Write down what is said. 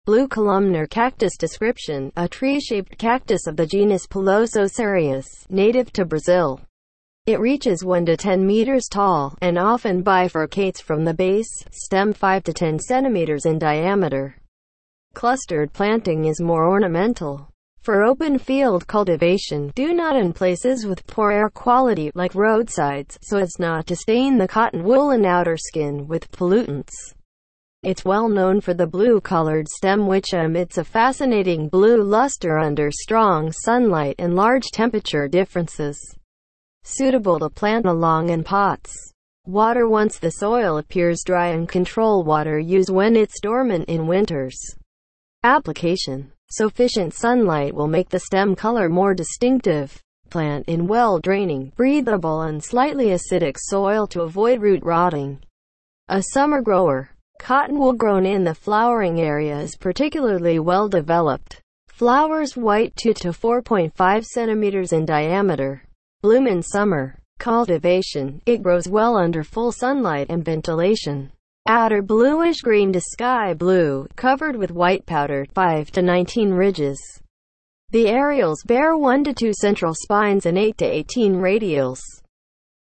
Blue columnar cactus description: a tree-shaped cactus of the genus Pilosocereus, native to Brazil. It reaches 1 to 10 meters tall, and often bifurcates from the base, stem 5 to 10 centimeters in diameter. Clustered planting is more ornamental. For open field cultivation, do not in places with poor air quality, like roadsides, so as not to stain the cotton wool and outer skin with pollutants. It's well known for the blue-colored stem which emits a fascinating blue luster under strong sunlight and large temperature differences. Suitable to plant along in pots. Water once the soil appears dry, and control water use when it's dormant in winters. Application: sufficient sunlight will make the stem color more distinctive. Plant in well-draining, breathable and slightly acidic soil to avoid root rotting. A summer grower. Cottonwool grown in the flowering area is particularly well developed. Flowers white 2 to 4.5 centimeters in diameter. Bloom in summer. Cultivation: it grows well under full sunlight and ventilation. Outer bluish-green to sky blue, covered with white powder, 5 to 19 ridges. The areoles bear 1 to 2 central spines and 8 to 18 radials.